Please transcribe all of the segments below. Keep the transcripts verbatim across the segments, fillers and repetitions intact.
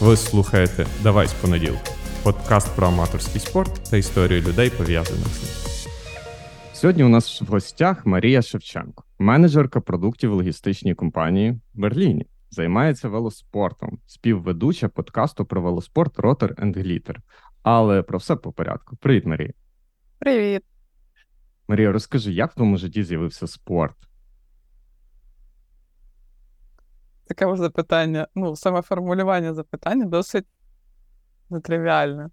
Ви слухаєте «Давай з понеділка» – подкаст про аматорський спорт та історію людей, пов'язаних з ним. Сьогодні у нас в гостях Марія Шевченко, менеджерка продуктів логістичній компанії в Берліні. Займається велоспортом, співведуча подкасту про велоспорт Rotor and Glitter. Але про все по порядку. Привіт, Марія. Привіт. Марія, розкажи, як в твоєму житті з'явився спорт? Таке запитання, ну, саме формулювання запитання досить нетривіальне.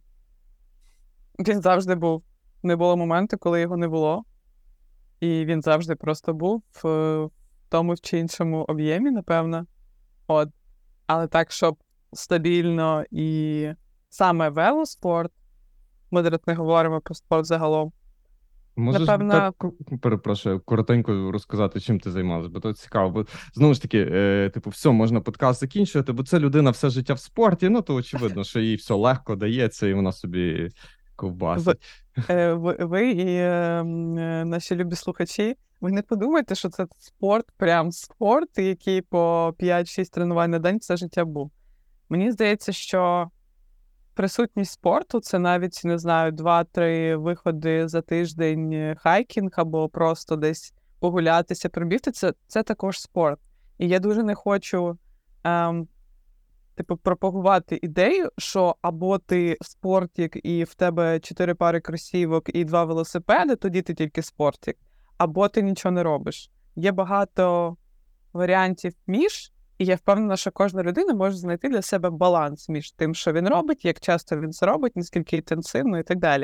Він завжди був. Не було моменту, коли його не було. І він завжди просто був в тому чи іншому об'ємі, напевно. От. Але так, щоб стабільно і саме велоспорт, ми зараз не говоримо про спорт загалом. Можеш, Напевно... так, перепрошую, коротенько розказати, чим ти займалась, бо то цікаво. Бо, знову ж таки, е, типу, все, можна подкаст закінчувати, бо це людина все життя в спорті, ну, то очевидно, що їй все легко дається, і вона собі ковбасить. Ви, ви, ви і е, наші любі слухачі, ви не подумайте, що це спорт, прям спорт, який по п'ять-шість тренувань на день все життя був. Мені здається, що присутність спорту – це навіть, не знаю, два-три виходи за тиждень хайкінг або просто десь погулятися, пробігти – це, це також спорт. І я дуже не хочу ем, типу, пропагувати ідею, що або ти спортик і в тебе чотири пари кросівок і два велосипеди, тоді ти тільки спортик, або ти нічого не робиш. Є багато варіантів між, і я впевнена, що кожна людина може знайти для себе баланс між тим, що він робить, як часто він це робить, наскільки інтенсивно і так далі.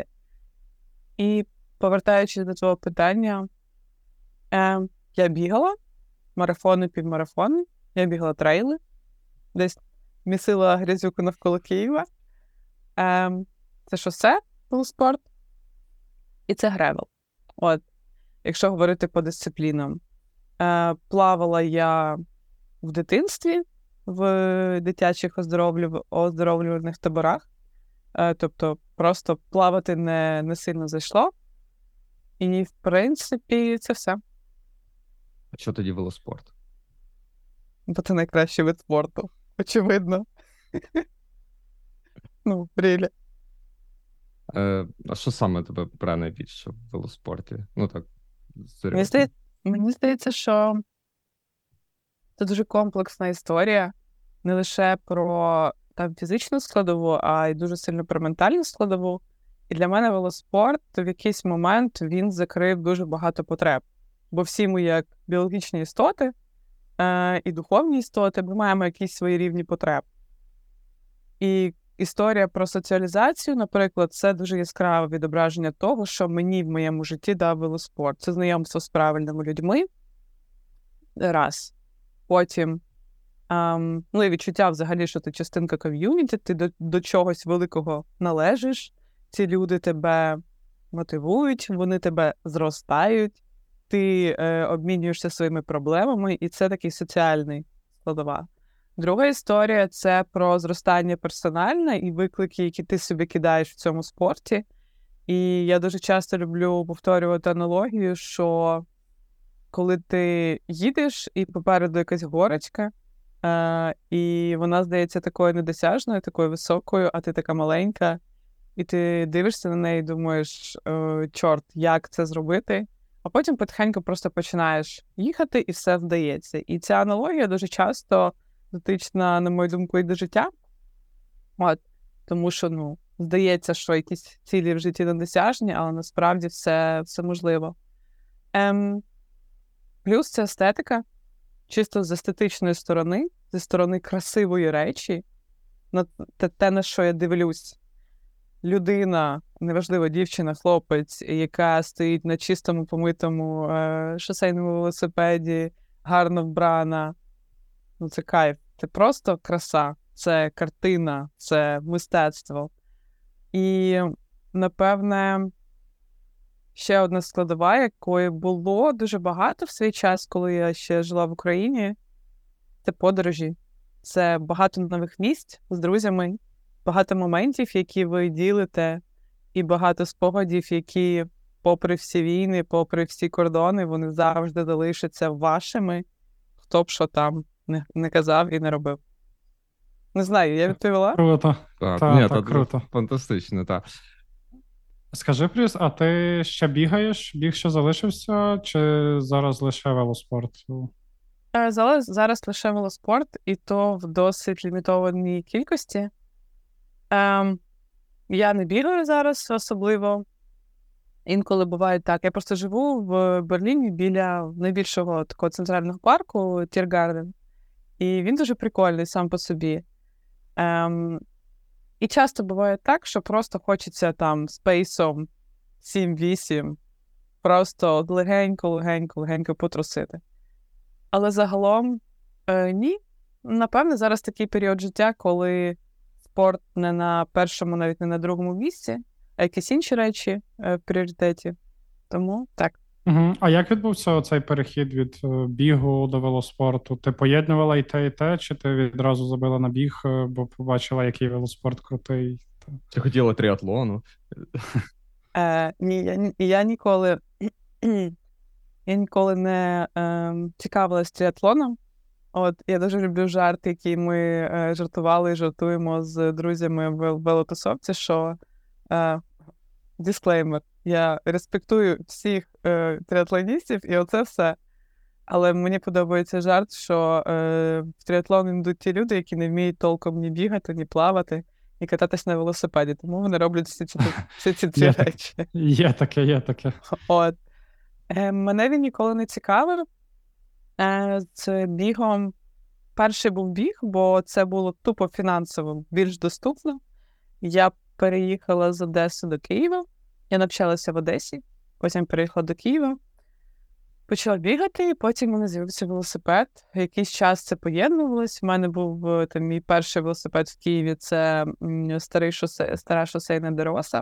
І повертаючись до твого питання, е, я бігала марафони, півмарафони, я бігала трейли, десь місила грязюку навколо Києва. Е, це шосе, велоспорт, і це гревел. От, якщо говорити по дисциплінам. Е, плавала я в дитинстві в дитячих оздоровлю... оздоровлювальних таборах. Е, тобто просто плавати не, не сильно зайшло. І, в принципі, це все. А що тоді велоспорт? Бо це найкращий вид спорту. Очевидно. Ну, рілі. Е, а що саме тебе бере найбільше в велоспорті? Ну так, Мені здається, мені здається, що це дуже комплексна історія. Не лише про там фізичну складову, а й дуже сильно про ментальну складову. І для мене велоспорт в якийсь момент він закрив дуже багато потреб. Бо всі ми, як біологічні істоти е- і духовні істоти, ми маємо якісь свої рівні потреб. І історія про соціалізацію, наприклад, це дуже яскраве відображення того, що мені в моєму житті дав велоспорт. Це знайомство з правильними людьми. Раз. Потім Um, ну і відчуття взагалі, що ти частинка ком'юніті, ти до, до чогось великого належиш, ці люди тебе мотивують, вони тебе зростають, ти е, обмінюєшся своїми проблемами, і це такий соціальний складова. Друга історія – це про зростання персональне і виклики, які ти собі кидаєш в цьому спорті. І я дуже часто люблю повторювати аналогію, що коли ти їдеш і попереду якась горочка, Uh, і вона здається такою недосяжною, такою високою, а ти така маленька, і ти дивишся на неї і думаєш, чорт, як це зробити? А потім потихеньку просто починаєш їхати, і все вдається. І ця аналогія дуже часто дотична, на мою думку, і до життя. От. Тому що, ну, здається, що якісь цілі в житті недосяжні, але насправді все, все можливо. Ем, плюс це естетика. Чисто з естетичної сторони, зі сторони красивої речі, на те, те, на що я дивлюсь. Людина, неважливо, дівчина, хлопець, яка стоїть на чистому, помитому е- шосейному велосипеді, гарно вбрана. Ну, це кайф. Це просто краса, це картина, це мистецтво. І, напевне, ще одна складова, якої було дуже багато в свій час, коли я ще жила в Україні, це подорожі. Це багато нових місць з друзями, багато моментів, які ви ділите, і багато спогадів, які, попри всі війни, попри всі кордони, вони завжди залишаться вашими, хто б що там не, не казав і не робив. Не знаю, я відповіла? Круто. Так, Та, ні, та, та, круто. фантастично, так. Скажи, Плюс, а ти ще бігаєш? Біг ще залишився, чи зараз лише велоспорт? Е, Зараз, зараз лише велоспорт, і то в досить лімітованій кількості. Ем, я не бігаю зараз особливо. Інколи буває так. Я просто живу в Берліні біля найбільшого такого центрального парку Тіргарден. І він дуже прикольний сам по собі. Ем, і часто буває так, що просто хочеться там спейсом сім-вісім просто легенько, легенько, легенько потрусити. Але загалом е, ні. Напевне, зараз такий період життя, коли спорт не на першому, навіть не на другому місці, а якісь інші речі е, в пріоритеті. Тому так. Угу. А як відбувся цей перехід від е, бігу до велоспорту? Ти поєднувала і те, і те, чи ти відразу забила на біг, е, бо побачила, який велоспорт крутий? Та- Чи хотіла тріатлону? Е, ні, я, ні- я ніколи, я ніколи не е, цікавилась тріатлоном. От, я дуже люблю жарт, який ми е, жартували і жартуємо з друзями в велотусовці, що е, дисклеймер, я респектую всіх е, триатлоністів, і оце все. Але мені подобається жарт, що е, в тріатлон йдуть ті люди, які не вміють толком ні бігати, ні плавати, і кататись на велосипеді. Тому вони роблять всі ці, всі ці три Є таке. речі. Є таке, є таке. От. Е, мене він ніколи не цікавив. Е, з бігом перший був біг, бо це було тупо фінансово більш доступно. Я переїхала з Одеси до Києва. Я навчалася в Одесі, потім переїхала до Києва. Почала бігати, і потім у мене з'явився велосипед. Якийсь час це поєднувалось. У мене був е, там, мій перший велосипед в Києві, це м, старий шосе, стара шосейна дороса.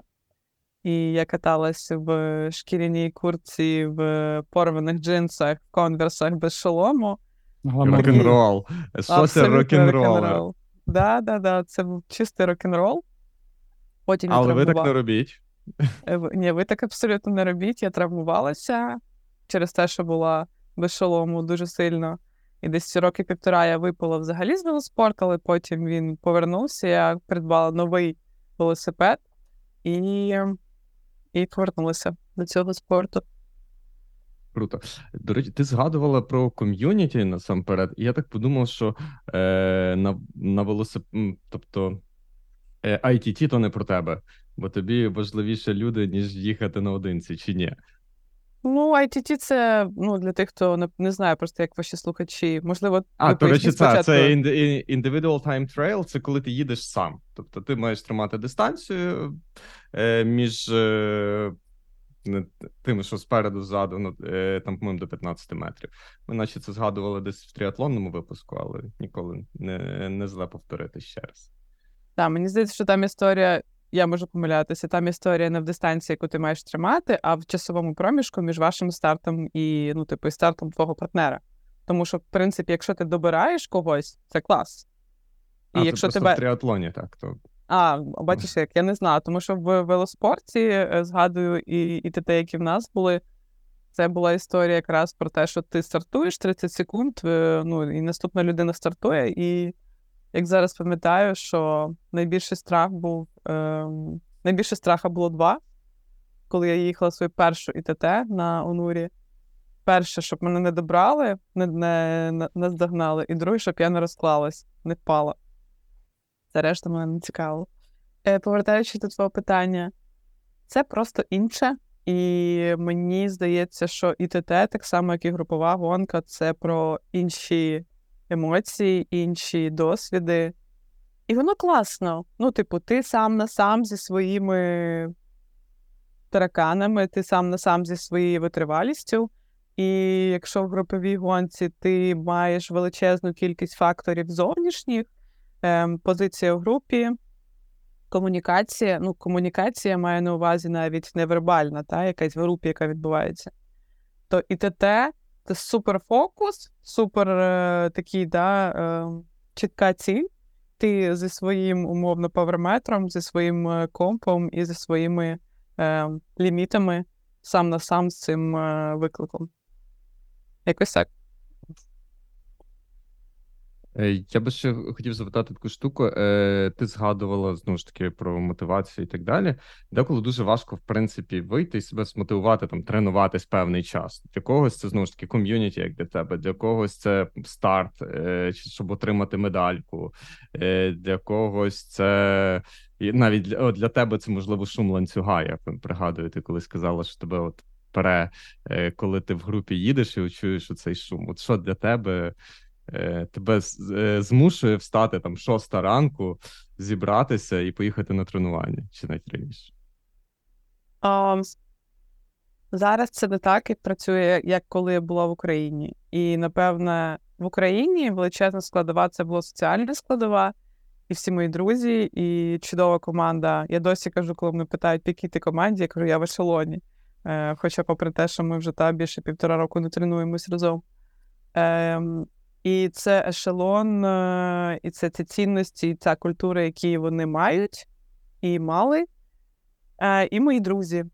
І я каталась в шкіряній куртці, в порваних джинсах, в конверсах без шолому. Гламурно. Рок-н-рол. Шосер Абсолютно рок-н-ролер. рок-н-рол. Да, да, да, це був чистий рок-н-рол. Потім я Але ви так травмувала. не робіть. Е, ви- Ні, ви так абсолютно не робіть. Я травмувалася через те, що була без шолому дуже сильно. І десь роки півтора я випала взагалі з велоспорту, але потім він повернувся. Я придбала новий велосипед і, і повернулася до цього спорту. Круто. До речі, ти згадувала про ком'юніті насамперед, і я так подумав, що е, на, на велосипед, тобто е, ай ті ті то не про тебе, бо тобі важливіше люди, ніж їхати наодинці, чи ні? Ну, ай ті ті — це, ну, для тих, хто не, не знає просто, як ваші слухачі. Можливо, А, ви до речі, поясніть це, спочатку. це інди- individual time trail, це коли ти їдеш сам. Тобто ти маєш тримати дистанцію е, між е, не тими, що спереду, ззаду, ну, е, там, по-моєму, до п'ятнадцяти метрів. Ми наче це згадували десь в тріатлонному випуску, але ніколи не, не зле повторити ще раз. Так, мені здається, що там історія, я можу помилятися, там історія не в дистанції, яку ти маєш тримати, а в часовому проміжку між вашим стартом і, ну, типу, і стартом твого партнера. Тому що, в принципі, якщо ти добираєш когось, це клас. І А, це якщо просто тебе... в тріатлоні, так, то... А, бачиш, як, я не знаю, тому що в велоспорті, е, згадую, і, і ТТ, які в нас були, це була історія якраз про те, що ти стартуєш тридцять секунд, е, ну, і наступна людина стартує, і як зараз пам'ятаю, що найбільший страх був, е, найбільше страха було два, коли я їхала свою першу ІТТ на Онурі. Перше, щоб мене не добрали, не, не, не, не здогнали, і друге, щоб я не розклалась, не впала. Це решта мене не цікаво. Е, повертаючись до твого питання, це просто інше, і мені здається, що ІТТ, так само, як і групова гонка, це про інші емоції, інші досвіди. І воно класно. Ну, типу, ти сам на сам зі своїми тараканами, ти сам на сам зі своєю витривалістю. І якщо в груповій гонці ти маєш величезну кількість факторів зовнішніх, ем, позиція в групі, комунікація, ну, комунікація має на увазі навіть невербальна, та, якась в групі, яка відбувається, то ІТТ – це суперфокус, супер е, такий, да, е, чітка ціль. Ти зі своїм, умовно, паверметром, зі своїм е, компом і зі своїми е, лімітами сам на сам з цим е, викликом. Якось так. Е, Я би ще хотів запитати таку штуку. Е, Ти згадувала, знову ж таки, про мотивацію і так далі. Деколи дуже важко, в принципі, вийти і себе змотивувати, там, тренуватись певний час. Для когось це, знову ж таки, ком'юніті, як для тебе. Для когось це старт, е, чи щоб отримати медальку. Е, Для когось це... І навіть для, о, для тебе це, можливо, шум ланцюга. Я пригадую, ти коли сказала, що тебе от пере, е, коли ти в групі їдеш і чуєш оцей шум. От що для тебе... е, тебе з- е, змушує встати там шоста ранку, зібратися і поїхати на тренування, чи навіть раніше. А, зараз це не так, як працює, як коли я була в Україні. І, напевне, в Україні величезна складова — це була соціальна складова, і всі мої друзі, і чудова команда. Я досі кажу, коли мене питають, по якій ти команді, я кажу, я в ешелоні. Е, хоча попри те, що ми вже та більше півтора року не тренуємось разом. Ем, і це ешелон, е, і це ці цінності, і ця культура, які вони мають і мали, е, і мої друзі.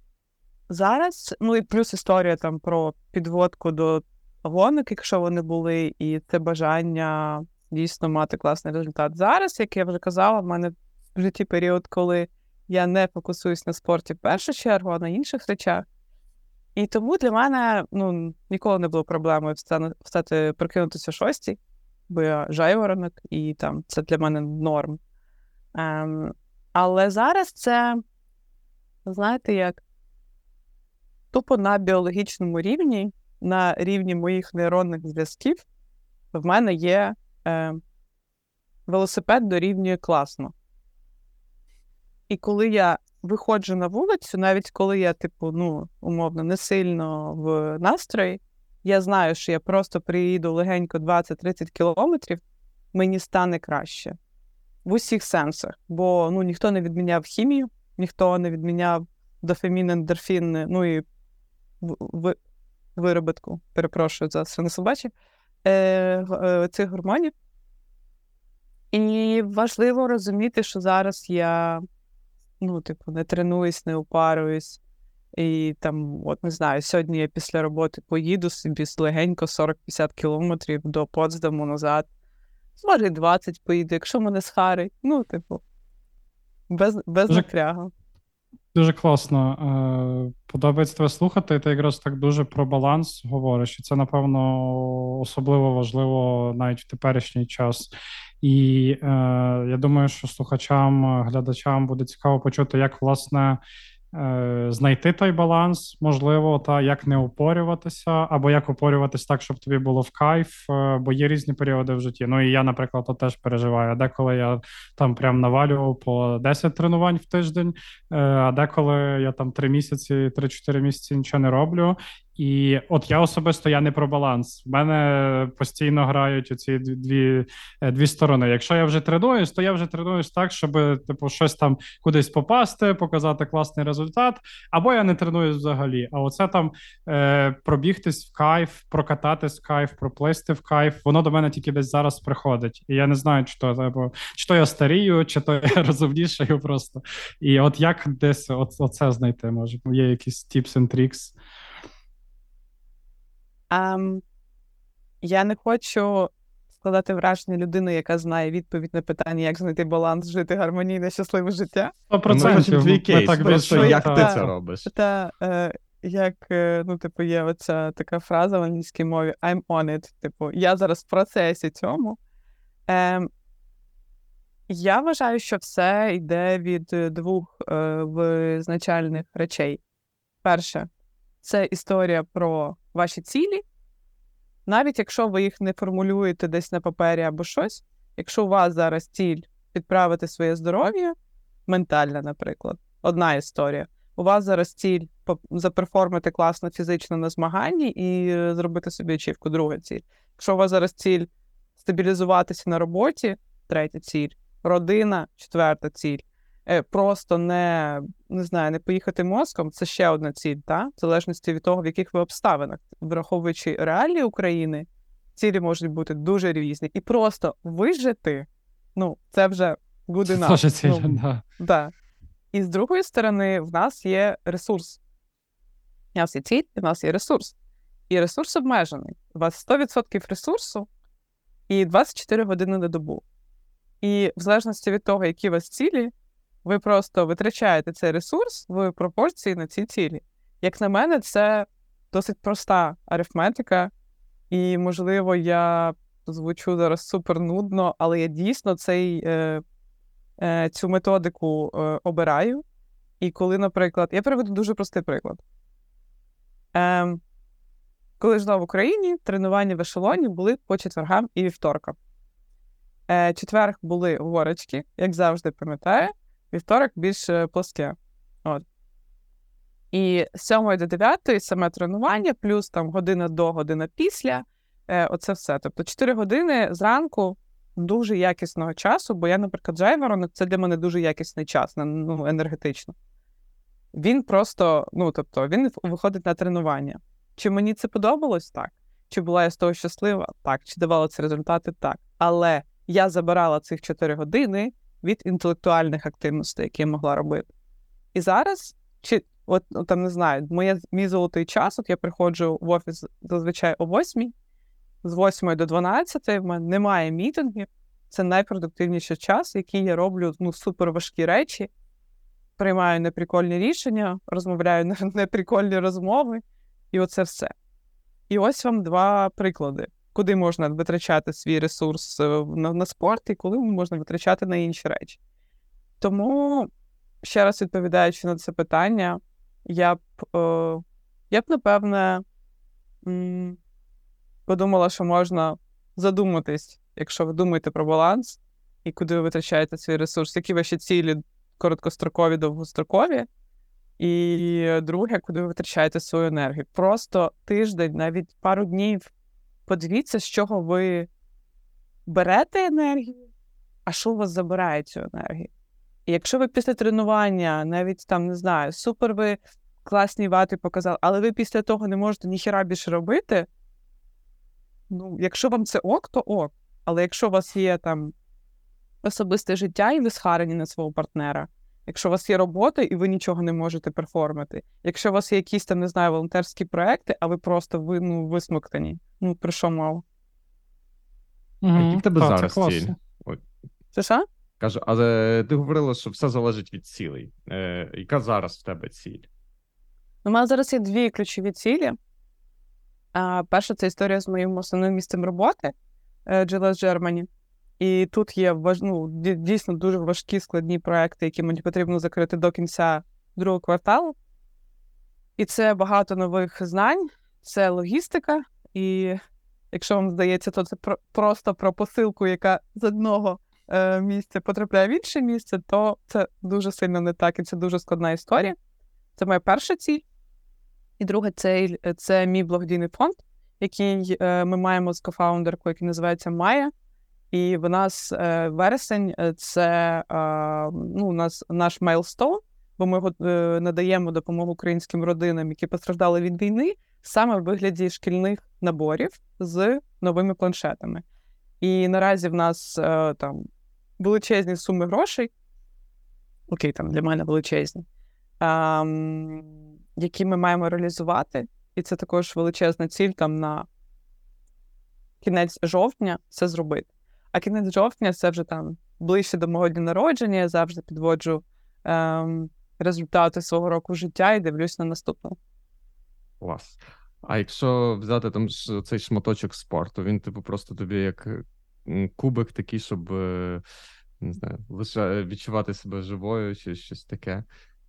Зараз, ну і плюс історія там про підводку до гонок, якщо вони були, і це бажання дійсно мати класний результат. Зараз, як я вже казала, в мене в житті період, коли я не фокусуюсь на спорті в першу чергу, а на інших речах. І тому для мене, ну, ніколи не було проблемою встати, встати прокинутися о шостій, бо я жайворонок, і там це для мене норм. Ем, але зараз це, знаєте, як тупо на біологічному рівні, на рівні моїх нейронних зв'язків, в мене є е, велосипед дорівнює класно. І коли я виходжу на вулицю, навіть коли я, типу, ну, умовно, не сильно в настрої, я знаю, що я просто приїду легенько двадцять-тридцять кілометрів, мені стане краще. В усіх сенсах. Бо, ну, ніхто не відміняв хімію, ніхто не відміняв дофамін, ендорфін, ну і в, в, виробітку, перепрошую за свинособачі, е, е, цих гормонів. І важливо розуміти, що зараз я, ну, типу, не тренуюсь, не упаруюсь. І там, от не знаю, сьогодні я після роботи поїду собі легенько сорок-п'ятдесят кілометрів до Потсдаму назад. Може, двадцять поїду, якщо мене схарить. Ну, типу, без, без Дуже- напрягу. Дуже класно. Е, Подобається тебе слухати. Ти якраз так дуже про баланс говориш. І це, напевно, особливо важливо навіть в теперішній час. І е, я думаю, що слухачам, глядачам буде цікаво почути, як, власне, е, знайти той баланс, можливо, та як не упорюватися, або як упорюватись так, щоб тобі було в кайф, е, бо є різні періоди в житті. Ну і я, наприклад, то теж переживаю. А деколи я там прям навалював по десять тренувань в тиждень, е, а деколи я там три місяці, три-чотири місяці нічого не роблю. І от я особисто я не про баланс. В мене постійно грають оці дві, дві сторони. Якщо я вже тренуюсь, то я вже тренуюсь так, щоб типу щось там кудись попасти, показати класний результат. Або я не тренуюсь взагалі. А оце там е, пробігтись в кайф, прокататись в кайф, проплисти в кайф. Воно до мене тільки десь зараз приходить. І я не знаю, чи то типу, чи то я старію, чи то я розумнішаю просто. І от як десь от, оце знайти може? Є якісь tips and tricks? Um, я не хочу складати враження людини, яка знає відповідь на питання, як знайти баланс, жити гармонійне, щасливе життя. сто Ми процентів. хочемо твій кейс, так просто більше, як та- ти та- це робиш. Та, е, як, е, ну, типу, є оця така фраза в англійській мові I'm on it. Типу, я зараз в процесі цьому. Е, я вважаю, що все йде від е, двох е, визначальних речей. Перше, це історія про ваші цілі. Навіть якщо ви їх не формулюєте десь на папері або щось, якщо у вас зараз ціль підправити своє здоров'я, ментальне, наприклад, одна історія. У вас зараз ціль по- заперформити класно фізично на змаганні і е, зробити собі ачівку, друга ціль. Якщо у вас зараз ціль стабілізуватися на роботі, третя ціль, родина, четверта ціль, е, просто не, не знаю, не поїхати мозком, це ще одна ціль, та? В залежності від того, в яких ви обставинах. Враховуючи реалії України, цілі можуть бути дуже різні. І просто вижити, ну, це вже good enough. Тоже ціль, Ну, да. да. І з другої сторони, в нас є ресурс. У нас є ціль, і в нас є ресурс. І ресурс обмежений. У вас сто відсотків ресурсу, і двадцять чотири години на добу. І в залежності від того, які у вас цілі, ви просто витрачаєте цей ресурс в пропорції на ці цілі. Як на мене, це досить проста арифметика, і, можливо, я звучу зараз супер нудно, але я дійсно цей, е, е, цю методику е, обираю. І коли, наприклад, я приведу дуже простий приклад. Е, коли жила в Україні, тренування в ешелоні були по четвергам і вівторкам. Е, четверг були горочки, як завжди пам'ятаю, вівторок більш плоске. От. І з сьомої до дев'ятої саме тренування, плюс там година до, година після, е, оце все. Тобто чотири години зранку дуже якісного часу, бо я, наприклад, жайворонок, це для мене дуже якісний час, ну, енергетично. Він просто, ну, тобто, він виходить на тренування. Чи мені це подобалось? Так. Чи була я з того щаслива? Так. Чи давала це результати? Так. Але я забирала цих чотири години від інтелектуальних активностей, які я могла робити. І зараз, чи, от, от там, не знаю, моє, мій золотий час, от я приходжу в офіс зазвичай о восьмій, з восьмої до дванадцятої в мене немає мітингів, це найпродуктивніший час, який я роблю, ну, супер важкі речі, приймаю неприкольні рішення, розмовляю на неприкольні розмови, і оце все. І ось вам два приклади, куди можна витрачати свій ресурс на, на спорт і коли можна витрачати на інші речі. Тому, ще раз відповідаючи на це питання, я б, е, я б напевне, м- подумала, що можна задуматись, якщо ви думаєте про баланс і куди ви витрачаєте свій ресурс, які ваші цілі короткострокові, довгострокові, і друге, куди ви витрачаєте свою енергію. Просто тиждень, навіть пару днів, подивіться, з чого ви берете енергію, а що у вас забирає цю енергію. І якщо ви після тренування, навіть там, не знаю, супер ви класні вати показали, але ви після того не можете ніхіра більше робити, ну, якщо вам це ок, то ок. Але якщо у вас є там особисте життя і ви схарені на свого партнера, якщо у вас є робота і ви нічого не можете перформити, якщо у вас є якісь там, не знаю, волонтерські проекти, а ви просто ви, ну, висмоктані, ну, про що мова? Угу. А які в тебе Та, зараз це цілі? Це що? Кажу, але ти говорила, що все залежить від цілей. Е, яка зараз в тебе ціль? У мене зараз є дві ключові цілі. А, перша – це історія з моїм основним місцем роботи, джі ел ес Germany. І тут є важ... ну, дійсно дуже важкі складні проекти, які мені потрібно закрити до кінця другого кварталу. І це багато нових знань, це логістика. І якщо вам здається, то це про... просто про посилку, яка з одного е, місця потрапляє в інше місце, то це дуже сильно не так, і це дуже складна історія. Це моя перша ціль. І друга ціль – це мій благодійний фонд, який е, ми маємо з кофаундеркою, який називається Майя. І в нас е, вересень – це е, ну, у нас наш мейлстоун, бо ми е, надаємо допомогу українським родинам, які постраждали від війни, саме в вигляді шкільних наборів з новими планшетами. І наразі в нас е, там величезні суми грошей, окей, там для мене величезні, е, які ми маємо реалізувати. І це також величезна ціль там на кінець жовтня це зробити. А кінець жовтня – це вже там ближче до мого дня народження, я завжди підводжу ем, результати свого року життя і дивлюсь на наступне. Клас. А якщо взяти там цей шматочок спорту, він типу просто тобі як кубик такий, щоб, не знаю, лише відчувати себе живою чи щось таке?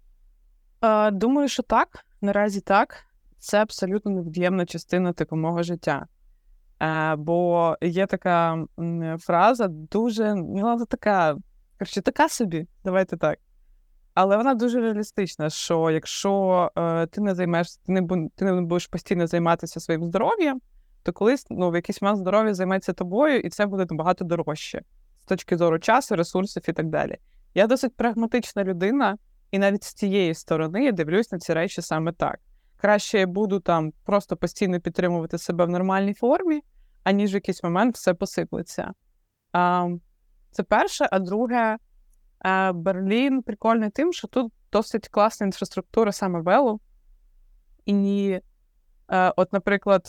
Е, думаю, що так. Наразі так. Це абсолютно невід'ємна частина типу мого життя. Е, бо є така м, фраза дуже, ну, така, коротше, така собі, давайте так. Але вона дуже реалістична, що якщо е, ти не займаєшся, ти не, бу, ти не будеш постійно займатися своїм здоров'ям, то колись, ну, в якийсь момент здоров'я займеться тобою, і це буде набагато дорожче з точки зору часу, ресурсів і так далі. Я досить прагматична людина, і навіть з цієї сторони я дивлюсь на ці речі саме так. Краще я буду там просто постійно підтримувати себе в нормальній формі, аніж в якийсь момент все посиплеться. А, це перше. А друге, а, Берлін прикольний тим, що тут досить класна інфраструктура саме велу. І а, от, наприклад,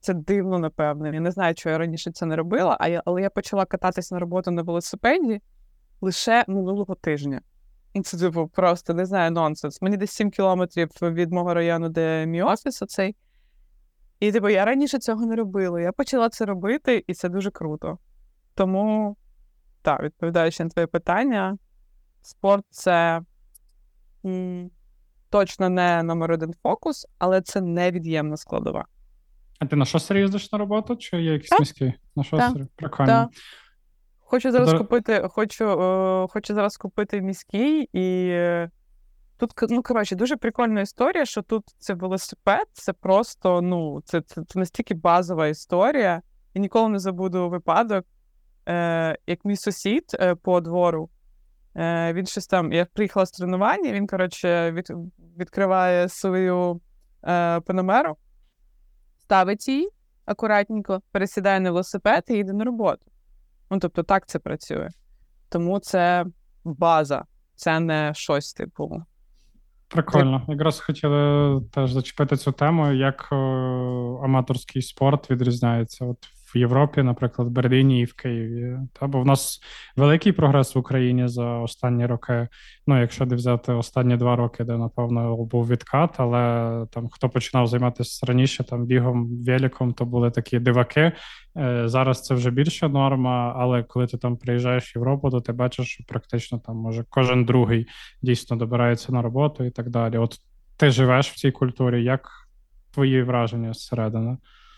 це дивно, напевно. Я не знаю, чого я раніше це не робила, а я, але я почала кататись на роботу на велосипеді лише минулого тижня. І це, типу, просто, не знаю, нонсенс. Мені десь сім кілометрів від мого району, де мій офіс оцей. І, типу, я раніше цього не робила. Я почала це робити, і це дуже круто. Тому, так, відповідаючи на твоє питання, спорт – це м, точно не номер один фокус, але це невід'ємна складова. А ти на шосері їздиш на роботу, чи є якісь Так. міські? На шосері? Так. Прикольно. Так. Хочу зараз До- купити, хочу, е, хочу зараз купити міський, і е, тут, к- ну, коротше, дуже прикольна історія, що тут це велосипед, це просто, ну, це, це, це настільки базова історія. Я ніколи не забуду випадок, е, як мій сусід е, по двору, е, він щось там, я приїхала з тренування, він, коротше, від, відкриває свою е, панамеру, ставить її акуратненько, пересідає на велосипед і йде на роботу. Ну, тобто, так це працює. Тому це база, це не щось, типу. Прикольно. Якраз хотіли теж зачепити цю тему, як е, аматорський спорт відрізняється от в Європі, наприклад, в Берліні і в Києві. Та, бо в нас великий прогрес в Україні за останні роки. Ну, якщо не взяти останні два роки, де, напевно, був відкат, але там хто починав займатися раніше там бігом, великом, то були такі диваки. Е, Зараз це вже більша норма, але коли ти там приїжджаєш в Європу, то ти бачиш, що практично там може кожен другий дійсно добирається на роботу і так далі. От ти живеш в цій культурі, як твої враження зсередини?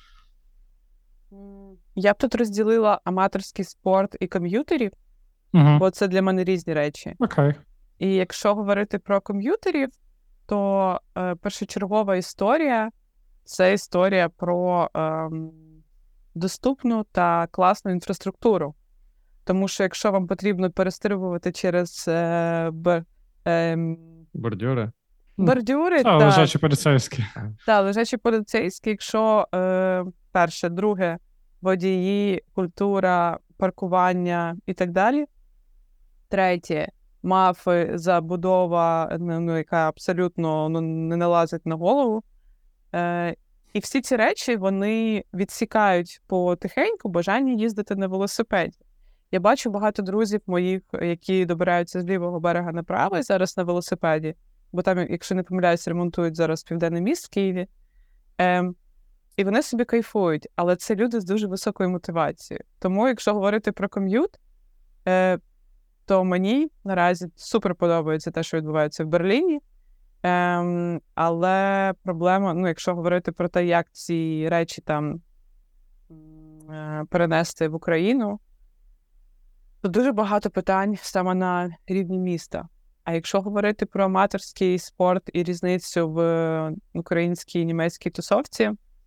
Я б тут розділила аматорський спорт і ком'ютерів, Угу. бо це для мене різні речі. Окей. І якщо говорити про ком'ютерів, то е, першочергова історія – це історія про е, доступну та класну інфраструктуру. Тому що якщо вам потрібно перестрибувати через е, б, е, Бордюри. бордюри, Та, та, лежачі поліцейські. та лежачі поліцейські, якщо е, перше, друге, водії, культура, паркування і так далі. Третє, мафи, забудова, ну, яка абсолютно ну, не налазить на голову. Е, і всі ці речі, вони відсікають потихеньку бажання їздити на велосипеді. Я бачу багато друзів моїх, які добираються з лівого берега на правий зараз на велосипеді, бо там, якщо не помиляюсь, ремонтують зараз Південний міст в Києві. Е, і вони собі кайфують, але це люди з дуже високою мотивацією. Тому, якщо говорити про ком'ют, е, то мені наразі супер подобається те, що відбувається в Берліні. Ем, але проблема, ну, якщо говорити про те, як ці речі там е, перенести в Україну, то дуже багато питань саме на рівні міста. А якщо говорити про аматорський спорт і різницю в українській і німецькій тусовці,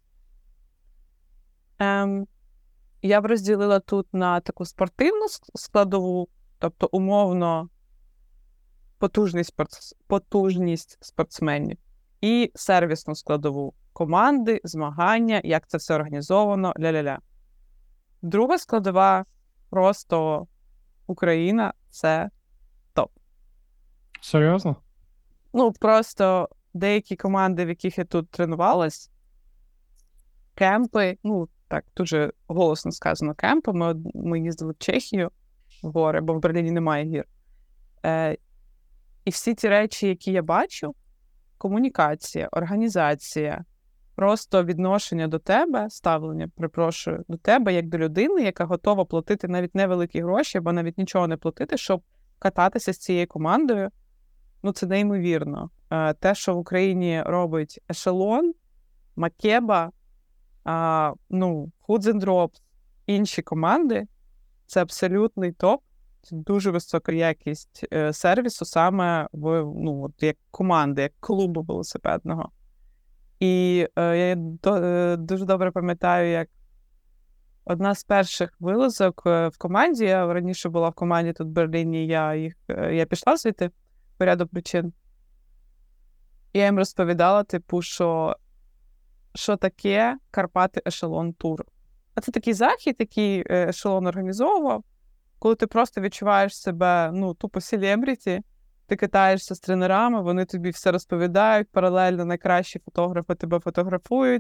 ем, я б розділила тут на таку спортивну складову, тобто умовно потужність, спорт... потужність спортсменів, і сервісну складову команди, змагання, як це все організовано, ля-ля-ля. Друга складова просто Україна – це топ. Серйозно? Ну, просто деякі команди, в яких я тут тренувалась, кемпи, ну, так, дуже голосно сказано кемпи, ми, ми їздили в Чехію в гори, бо в Берліні немає гір. Е, і всі ці речі, які я бачу, комунікація, організація, просто відношення до тебе, ставлення, припрошую, до тебе, як до людини, яка готова платити навіть невеликі гроші, або навіть нічого не платити, щоб кататися з цією командою, ну, це неймовірно. Е, те, що в Україні робить Ешелон, Макеба, а, ну, Foods and Drops, інші команди, це абсолютний топ, це дуже висока якість е, сервісу саме в, ну, от як команди, як клубу велосипедного. І е, я до, е, дуже добре пам'ятаю, як одна з перших вилазок е, в команді, я раніше була в команді тут в Берліні, я, їх, е, я пішла звідти по ряду причин. І я їм розповідала, типу, що що таке Карпати Ешелон Тур. А це такий захід, який Ешелон організовував, коли ти просто відчуваєш себе, ну, тупо селебріті, ти катаєшся з тренерами, вони тобі все розповідають, паралельно найкращі фотографи тебе фотографують,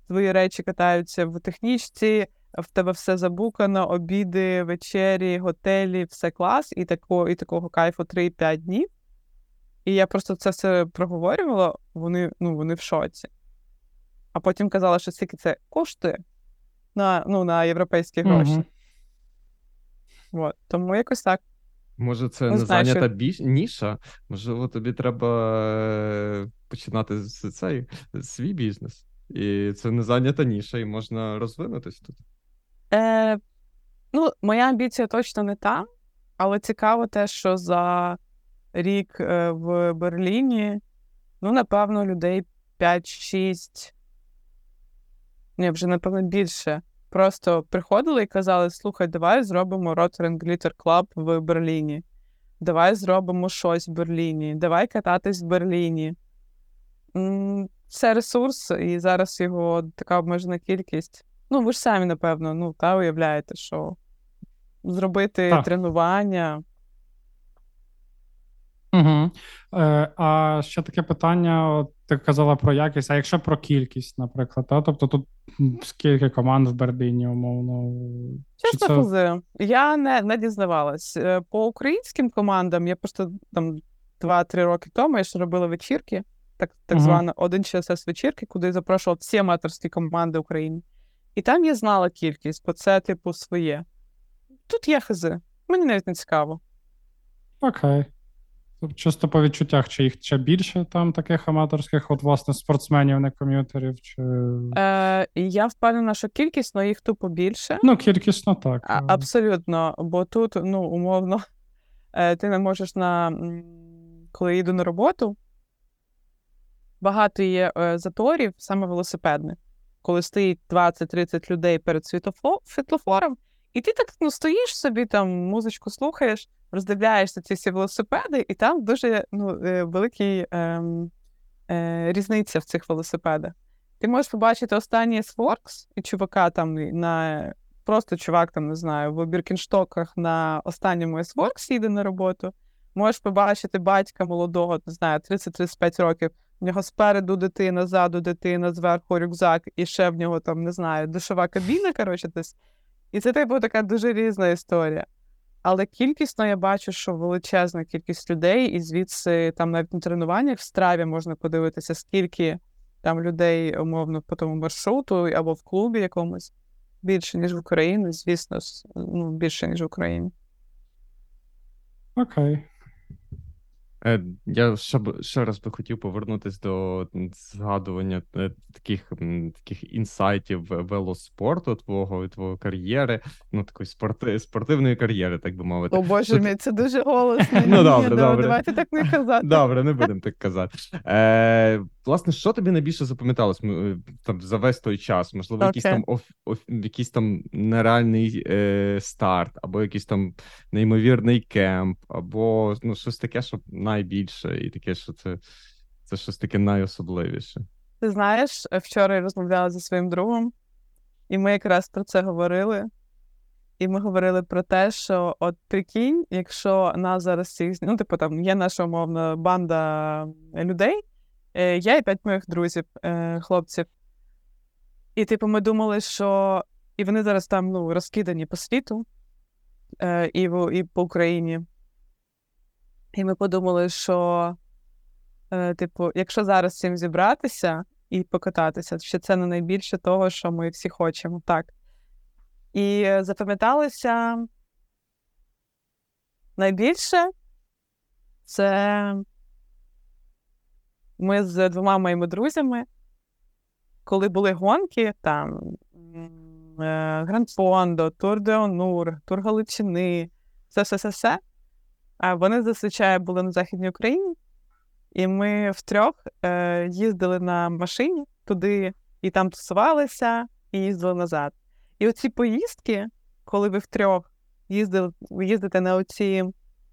твої речі катаються в технічці, в тебе все забукано, обіди, вечері, готелі, все клас, і такого, і такого кайфу три-п'ять днів. І я просто це все проговорювала, вони, ну, вони в шоці. А потім казала, що скільки це коштує на, ну, на європейські гроші. Угу. От. Тому якось так. Може, це Не не знаю, зайнята що- біж... ніша? Можливо, тобі треба е, починати з цей свій бізнес. І це не зайнята ніша, і можна розвинутись тут. Е, ну, моя амбіція точно не там, але цікаво те, що за рік е, в Берліні, ну, напевно, людей п'ять-шість, ні, вже, напевно, більше. Просто приходили і казали, слухай, давай зробимо Rotary Glitter Club в Берліні. Давай зробимо щось в Берліні. Давай кататись в Берліні. М, Це ресурс, і зараз його така обмежена кількість. Ну, ви ж самі, напевно, ну, та уявляєте, що зробити Так. тренування. Угу. Е, а ще таке питання, от ти казала про якість, а якщо про кількість, наприклад, та? Тобто тут м, скільки команд в Бердині, умовно? Чи Чесно це... кажу, я не, не дізнавалась. Е, По українським командам я просто там два-три роки тому я ж робила вечірки, так, так Мгм. звана один час вечірки, куди я запрошувала всі аматорські команди України. І там я знала кількість, бо це, типу, своє. Тут є хази. Мені навіть не цікаво. Окей. Тобто, чисто по відчуттях, чи їх ще більше там таких аматорських, от, власне, спортсменів, не ком'ютерів, чи... Е, і я впевнена, що кількість, але їх тупо більше. Ну, кількісно так. А, абсолютно, бо тут, ну, умовно, е, ти не можеш на, м, коли їду на роботу, багато є е, заторів, саме велосипедних, коли стоїть двадцять-тридцять людей перед світлофо- світлофором, і ти так, ну, стоїш собі, там, музичку слухаєш, роздивляєшся ці всі велосипеди, і там дуже, ну, е, великий ем, е, різниця в цих велосипедах. Ти можеш побачити останній S-Works, і чувака там на... Просто чувак, там, не знаю, в Біркінштоках на останньому S-Works їде на роботу. Можеш побачити батька молодого, не знаю, тридцять-тридцять п'ять років. В нього спереду дитина, ззаду дитина, зверху рюкзак, і ще в нього, там, не знаю, душова кабіна, коротше, десь. І це, типу, така дуже різна історія. Але кількісно я бачу, що величезна кількість людей, і звідси там навіть на тренуваннях в Страві можна подивитися, скільки там людей, умовно, по тому маршруту або в клубі якомусь. Більше, ніж в Україні, звісно, с- ну, більше, ніж в Україні. Окей. Е, Я ще, б- ще раз би хотів повернутися до м, згадування е, таких, м, таких інсайтів в- велоспорту твого, твоєї кар'єри, ну, такої спорти, спортивної кар'єри, так би мовити. О, Боже Що ти- мій, це дуже голосно. Ну, Ні, добре, да- добре. Давайте так не казати. Добре, не будемо так казати. Е, власне, що тобі найбільше запам'яталось м, е, там, за весь той час? Можливо, якийсь Окей. там оф, оф, якийсь там нереальний е, старт, або якийсь там неймовірний кемп, або ну, щось таке, що найбільше, і таке, що це, це щось таке найособливіше. Ти знаєш, вчора я розмовляла зі своїм другом, і ми якраз про це говорили. І ми говорили про те, що от прикинь, якщо нас зараз всіх, ну, типу, там є наша умовна банда людей, е, я і п'ять моїх друзів, е, хлопців. І, типу, ми думали, що і вони зараз там, ну, розкидані по світу, е, і, в, і по Україні. І ми подумали, що, е, типу, якщо зараз всім зібратися і покататися, що це не найбільше того, що ми всі хочемо, так. І е, запам'яталося найбільше це ми з двома моїми друзями, коли були гонки, там м, е, Гранд Фондо, Тур де Онур, Тур Галичини, все-все-все-все. А вони зазвичай були на Західній Україні, і ми втрьох е, їздили на машині туди, і там тусувалися, і їздили назад. І оці поїздки, коли ви втрьох їздили, ви їздите на оці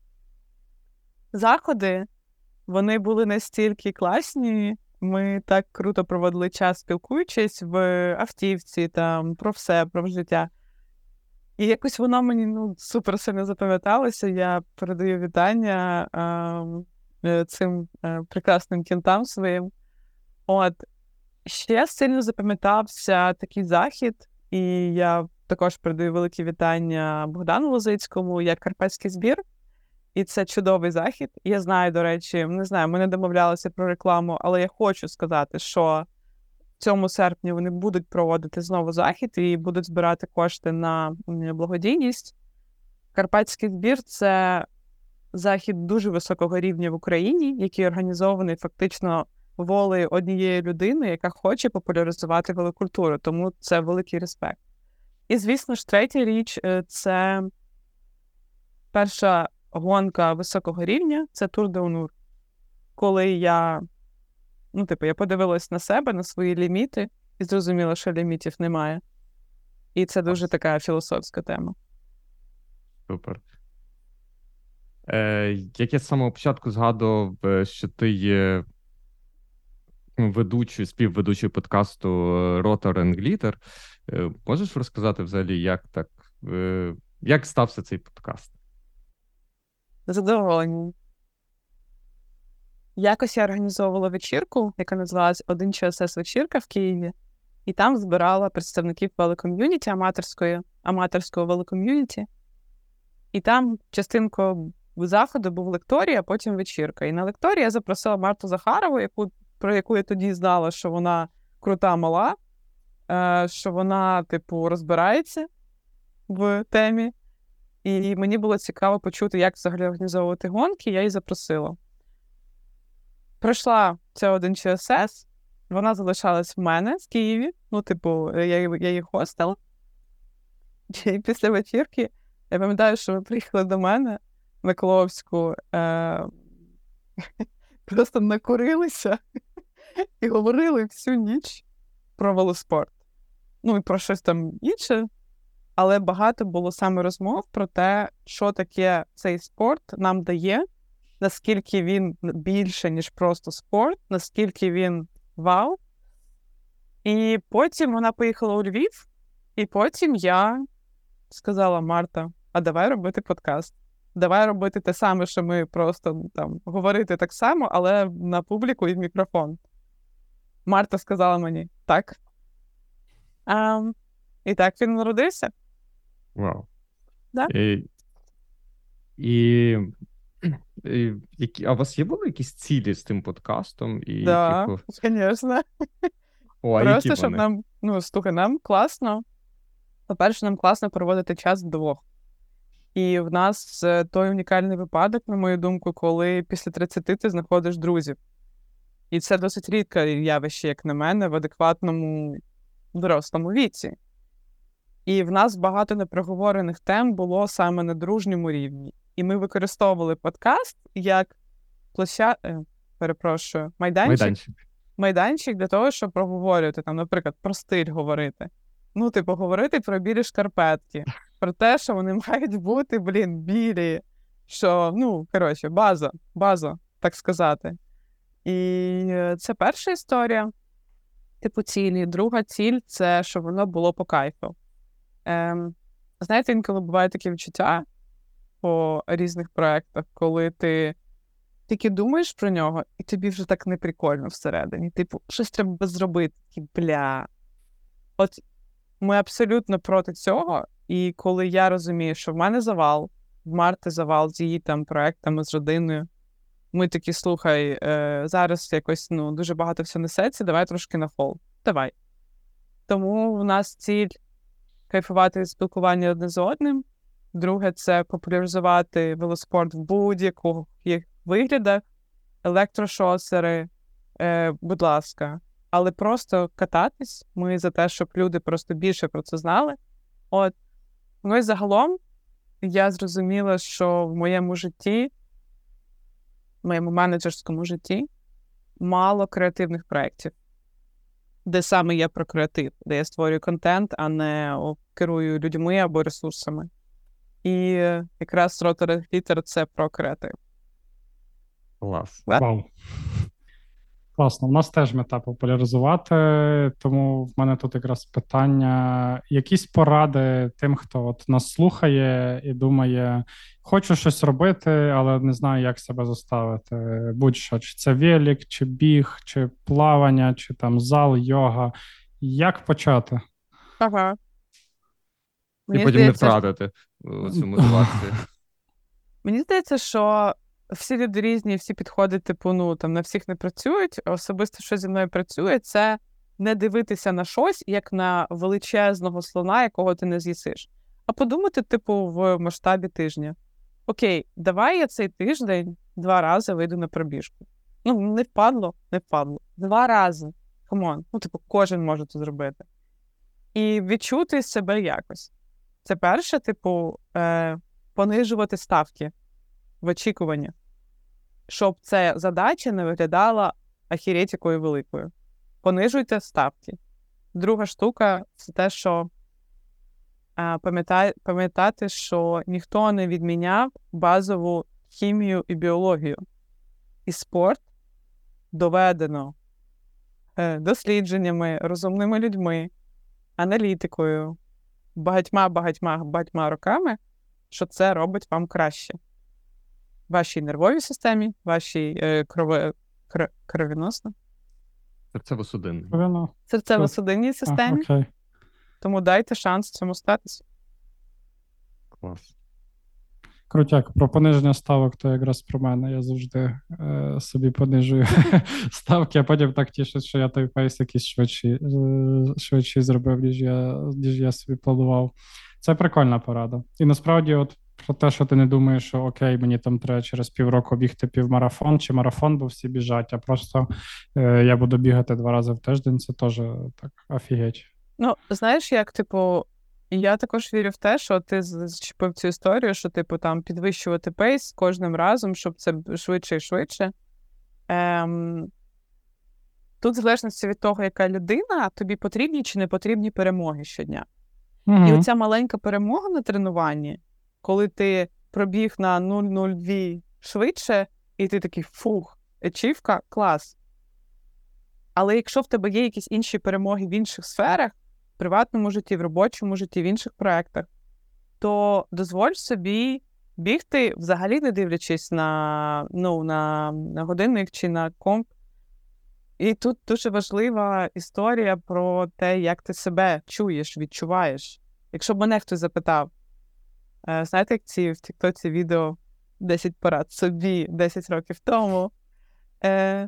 заходи, вони були настільки класні, ми так круто проводили час, спілкуючись в автівці, там, про все, про життя. І якось воно мені, ну, супер сильно запам'яталося. Я передаю вітання а, е, цим е, прекрасним кінтам своїм. От. Ще сильно запам'ятався такий захід, і я також передаю великі вітання Богдану Лозицькому, як Карпатський збір. І це чудовий захід. Я знаю, до речі, не знаю, ми не домовлялися про рекламу, але я хочу сказати, що в цьому серпні вони будуть проводити знову захід і будуть збирати кошти на благодійність. Карпатський збір – це захід дуже високого рівня в Україні, який організований фактично волею однієї людини, яка хоче популяризувати велокультуру, тому це великий респект. І, звісно ж, третя річ – це перша гонка високого рівня, це Тур де Онур. Коли я, ну, типу, я подивилась на себе, на свої ліміти, і зрозуміла, що лімітів немає. І це дуже така філософська тема. Супер. Е, як я з самого початку згадував, що ти є ведучою, співведучою подкасту Rotor and Glitter. Е, можеш розказати взагалі, як так, е, як стався цей подкаст? Задоволені. Якось я організовувала вечірку, яка називалась «Один ЧСС вечірка» в Києві, і там збирала представників велоком'юніті, аматорської, аматорського велоком'юніті. І там частинкою заходу був лекторій, а потім вечірка. І на лекторії я запросила Марту Захарову, яку, про яку я тоді знала, що вона крута мала, е, що вона, типу, розбирається в темі. І мені було цікаво почути, як взагалі організовувати гонки, я її запросила. Пройшла ця один ЧСС, вона залишалась в мене в Києві, ну, типу, я, я її хостила. І після вечірки я пам'ятаю, що ви приїхали до мене на Кловську, е- просто накурилися і говорили всю ніч про велоспорт. Ну, і про щось там інше. Але багато було саме розмов про те, що таке цей спорт нам дає, наскільки він більше, ніж просто спорт, наскільки він вау. І потім вона поїхала у Львів, і потім я сказала: Марта, а давай робити подкаст. Давай робити те саме, що ми просто там говорити так само, але на публіку і в мікрофон. Марта сказала мені: так. А, і так він народився. Вау. Да? І, і, і, які, а у вас є були якісь цілі з тим подкастом? І Да, типу... звісно. О, а Просто, які щоб вони? нам, ну, слухай, нам класно. По-перше, нам класно проводити час вдвох. І в нас той унікальний випадок, на мою думку, коли після тридцяти ти знаходиш друзів. І це досить рідке явище, як на мене, в адекватному дорослому віці. І в нас багато непроговорених тем було саме на дружньому рівні. І ми використовували подкаст як площа... е, перепрошую, майданчик. Майданчик. Майданчик для того, щоб проговорювати, там, наприклад, про стиль говорити. Ну, типу, говорити про білі шкарпетки, про те, що вони мають бути, блін, білі, що, ну, коротше, база, база, так сказати. І це перша історія, типу, цілі. Друга ціль – це, щоб воно було по кайфу. Ем, знаєте, інколи буває таке відчуття по різних проєктах, коли ти тільки думаєш про нього, і тобі вже так неприкольно всередині. Типу, щось треба зробити. Такі, бля. От ми абсолютно проти цього, і коли я розумію, що в мене завал, в Марти завал з її там проєктами, з родиною, ми такі: слухай, е, зараз якось, ну, дуже багато всього несеться, давай трошки на фол. Давай. Тому у нас ціль кайфувати від спілкування одне з одним. Друге – це популяризувати велоспорт в будь-яких виглядах. Електрошосери, е, будь ласка. Але просто кататись. Ми за те, щоб люди просто більше про це знали. От. Ну і загалом я зрозуміла, що в моєму житті, в моєму менеджерському житті, мало креативних проєктів, де саме я про креатив, де я створюю контент, а не о, керую людьми або ресурсами. І якраз Rotor and Glitter – це про креатив. Клас. Вау. Класно. У нас теж мета популяризувати, тому в мене тут якраз питання, якісь поради тим, хто от нас слухає і думає, хочу щось робити, але не знаю, як себе заставити. Будь-що, чи це велик, чи біг, чи плавання, чи там зал, йога. Як почати? Ага. І Мені потім не здається, втратити е, цю мотивацію. Мені здається, що всі люди різні, всі підходи, типу, ну, там, на всіх не працюють. Особисто, що зі мною працює, це не дивитися на щось, як на величезного слона, якого ти не з'їсиш, а подумати, типу, в масштабі тижня. Окей, давай я цей тиждень два рази вийду на пробіжку. Ну, не впадло, не впадло. Два рази. Камон. Ну, типу, кожен може це зробити. І відчути себе якось. Це перше, типу, е, понижувати ставки в очікуванні, щоб ця задача не виглядала ахіреть якою великою. Понижуйте ставки. Друга штука – це те, що е, пам'ятай, пам'ятати, що ніхто не відміняв базову хімію і біологію. І спорт доведено е, дослідженнями, розумними людьми, аналітикою, багатьма-багатьма-багатьма роками, що це робить вам краще. Вашій нервовій системі, вашій е, крови, кр, кровіносно, Серцево-судинний. Правильно? серцево-судинній системі. А, окей. Тому дайте шанс цьому статися. Клас. Крутяк, про пониження ставок, то якраз про мене. Я завжди е, собі понижую ставки, а потім так тішить, що я той пейс якийсь швидший, е, швидший зробив, ніж я, ніж я собі планував. Це прикольна порада. І насправді, от про те, що ти не думаєш, що окей, мені там треба через півроку бігти півмарафон чи марафон, бо всі біжать, а просто е, я буду бігати два рази в тиждень, це теж так офігеть. Ну, знаєш, як, типу, я також вірю в те, що ти зачепив цю історію, що, типу, там, підвищувати пейс кожним разом, щоб це швидше і швидше. Ем... Тут, в залежності від того, яка людина, тобі потрібні чи не потрібні перемоги щодня. Угу. І оця маленька перемога на тренуванні, коли ти пробіг на нуль нуль два швидше, і ти такий, фух, ачівка, клас. Але якщо в тебе є якісь інші перемоги в інших сферах, в приватному житті, в робочому житті, в інших проєктах, то дозволь собі бігти, взагалі не дивлячись на, ну, на, на годинник чи на комп. І тут дуже важлива історія про те, як ти себе чуєш, відчуваєш. Якщо б мене хтось запитав, знаєте, як ці в тіктоці відео десять порад собі десять років тому, е,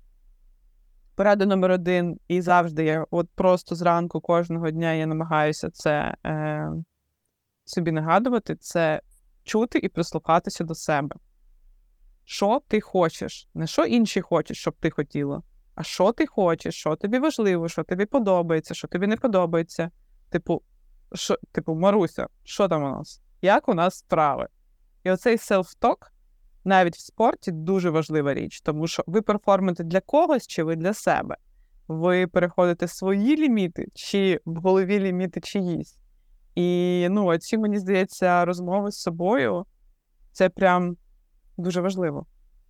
порада номер один, і завжди я от просто зранку кожного дня я намагаюся це е, собі нагадувати, це чути і прислухатися до себе. Що ти хочеш? Не що інші хочуть, щоб ти хотіла, а що ти хочеш, що тобі важливо, що тобі подобається, що тобі не подобається. Типу, що, типу, Маруся, що там у нас? Як у нас справи? І оцей self-talk навіть в спорті дуже важлива річ, тому що ви перформите для когось, чи ви для себе. Ви переходите свої ліміти, чи в голові ліміти чиїсь. І, ну, оці, мені здається, розмови з собою, це прям дуже важливо.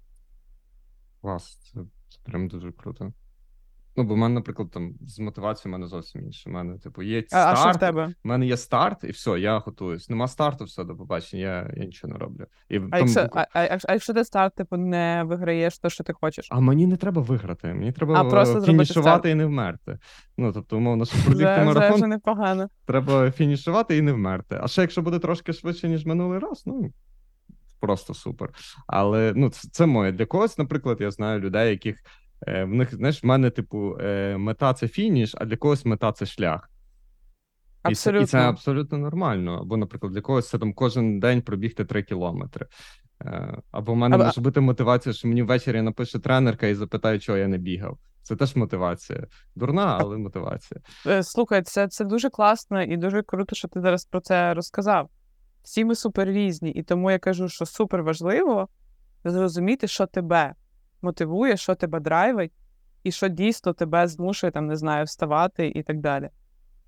Клас, це, це прям дуже круто. Ну, бо в мене, наприклад, там з мотивацією в мене зовсім інше. У мене, типу, є старт, А що в тебе? в мене є старт, і все, я готуюсь. Нема старту, все, до побачення, я, я нічого не роблю. І А, там, якщо, а, а, а якщо ти старт, типу, не виграєш те, що ти хочеш? А мені не треба виграти, мені треба А, просто фінішувати і не вмерти. Ну, тобто, умовно, щоб пробігти вже, марафон, вже, вже непогано. треба фінішувати і не вмерти. А ще якщо буде трошки швидше, ніж минулий раз, ну, просто супер. Але, ну, це, це моє. Для когось, наприклад, я знаю людей, яких е, в них, знаєш, в мене, типу, е, мета – це фініш, а для когось мета – це шлях. Абсолютно. І це, і це абсолютно нормально. Або, наприклад, для когось це там кожен день пробігти три кілометри. Е, або в мене а, може бути мотивація, що мені ввечері напише тренерка і запитає, чого я не бігав. Це теж мотивація. Дурна, але мотивація. Слухай, це, це дуже класно і дуже круто, що ти зараз про це розказав. Всі ми супер різні, і тому я кажу, що супер важливо зрозуміти, що тебе мотивує, що тебе драйвить, і що дійсно тебе змушує, там, не знаю, вставати і так далі.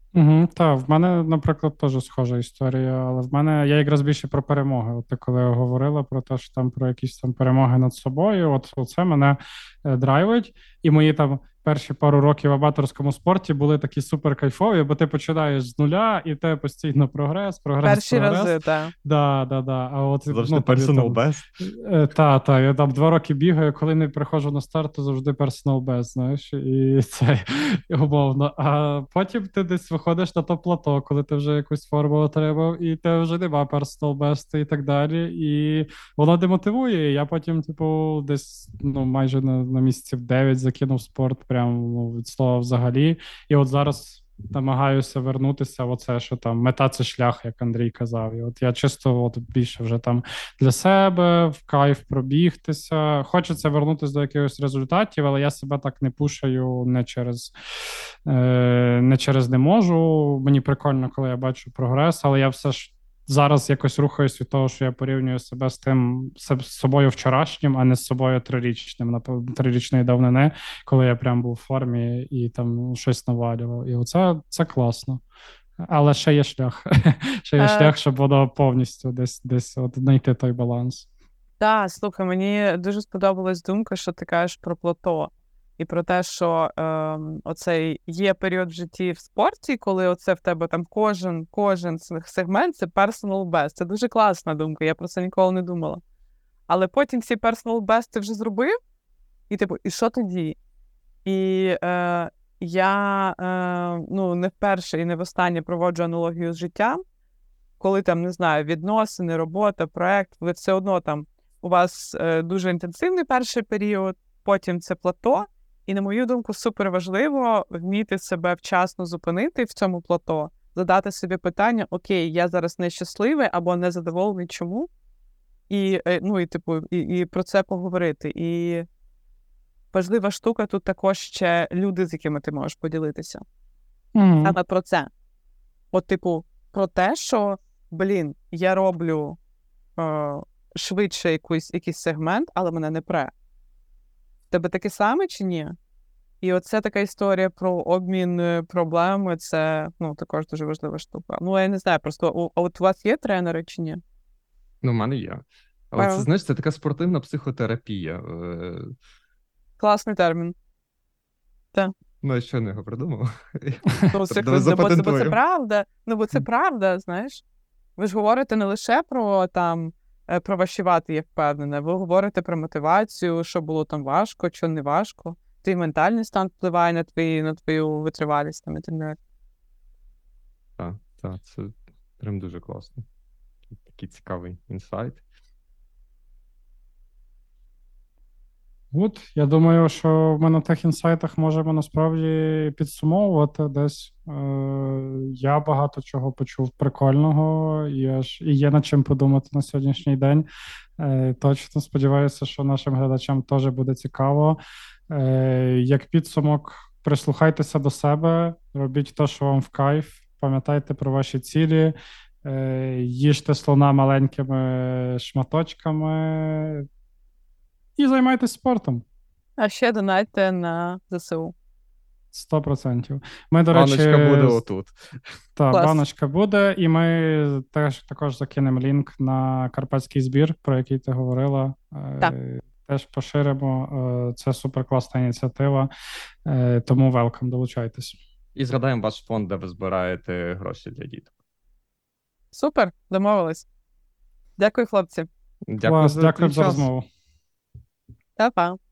Угу, так, в мене, наприклад, теж схожа історія, але в мене я якраз більше про перемоги. От ти коли говорила про те, що там про якісь там перемоги над собою, от це мене е, драйвить. І мої там перші пару років в аматорському спорті були такі супер кайфові, бо ти починаєш з нуля, і в тебе постійно прогрес, прогрес, Перші прогрес. рази, так. Да, да, да. А от Завжди ну, тобі personal там, best. Е, Та, та, я там два роки бігаю, коли не приходжу на старт, то завжди personal best, знаєш, і це умовно. А потім ти десь виходиш на то плато, коли ти вже якусь форму отримав, і тебе вже нема personal best і так далі. І воно демотивує. І я потім, типу, десь ну, майже на, на місяців дев'ять закинув спорт, прям ну, від слова взагалі. І от зараз. Намагаюся вернутися в оце, що там мета це шлях, як Андрій казав. І от я чисто от більше вже там для себе, в кайф пробігтися. Хочеться вернутися до якихось результатів, але я себе так не пушаю не через е, не через не можу. Мені прикольно, коли я бачу прогрес, але я все ж зараз якось рухаюсь від того, що я порівнюю себе з тим з собою вчорашнім, а не з собою трирічним, напевно, трирічної давнини, коли я прям був в формі і там щось навалював. І оце це класно. Але ще є шлях. Ще є Е, шлях, щоб воно повністю десь десь от знайти той баланс. Так, слухай, мені дуже сподобалась думка, що ти кажеш про плато. І про те, що е, оцей є період в житті в спорті, коли оце в тебе там кожен, кожен сегмент це personal best. Це дуже класна думка, я про це ніколи не думала. Але потім всі personal best ти вже зробив, і типу, і що тоді? І е, я е, ну, не вперше і не востаннє проводжу аналогію з життям, коли там, не знаю, відносини, робота, проект, ви все одно там, у вас е, дуже інтенсивний перший період, потім це плато, і, на мою думку, супер важливо вміти себе вчасно зупинити в цьому плато, задати собі питання, окей, я зараз нещасливий або незадоволений чому, і, е, ну, і, типу, і, і про це поговорити. І важлива штука тут також ще люди, з якими ти можеш поділитися. Угу. Саме про це. От, типу, про те, що, блін, я роблю е, швидше якийсь, якийсь сегмент, але мене не пре. В тебе таке саме чи ні? І оце така історія про обмін е, проблеми, це, ну, також дуже важлива штука. Ну, я не знаю, просто, у- а от у вас є тренери чи ні? Ну, в мене є. Але це, Ага. знаєш, це така спортивна психотерапія. Е, Класний термін. Ну, я ще не його придумав. Ну, це, Давай ну, бо, це, бо це запатентуємо. правда. Ну, бо це правда, знаєш. Ви ж говорите не лише про там е, про ваші вати, я впевнена. Ви говорите про мотивацію, що було там важко, що не важко. Твій ментальний стан впливає на твої, на твою витривалість там і так далі. Так, так, це прям дуже класно. Такий цікавий інсайт. От, я думаю, що ми на тих інсайтах можемо насправді підсумовувати десь. Е, я багато чого почув прикольного, і, аж, і є над чим подумати на сьогоднішній день. Е, точно сподіваюся, що нашим глядачам теж буде цікаво. Е, як підсумок, прислухайтеся до себе, робіть те, що вам в кайф, пам'ятайте про ваші цілі, е, їжте слона маленькими шматочками. І займайтесь спортом. А ще донайте на ЗСУ. Сто процентів. Ми, до Баночка речі, буде з- отут. та Клас. баночка буде, і ми теж також закинемо лінк на карпатський збір, про який ти говорила. Е, Так. Теж поширимо. Е, Це суперкласна ініціатива. Е, Тому велкам, долучайтесь. І згадаємо ваш фонд, де ви збираєте гроші для діток. Супер, домовились. Дякую, хлопці. Дякую Клас, за дякую твій за час. розмову. Па-па.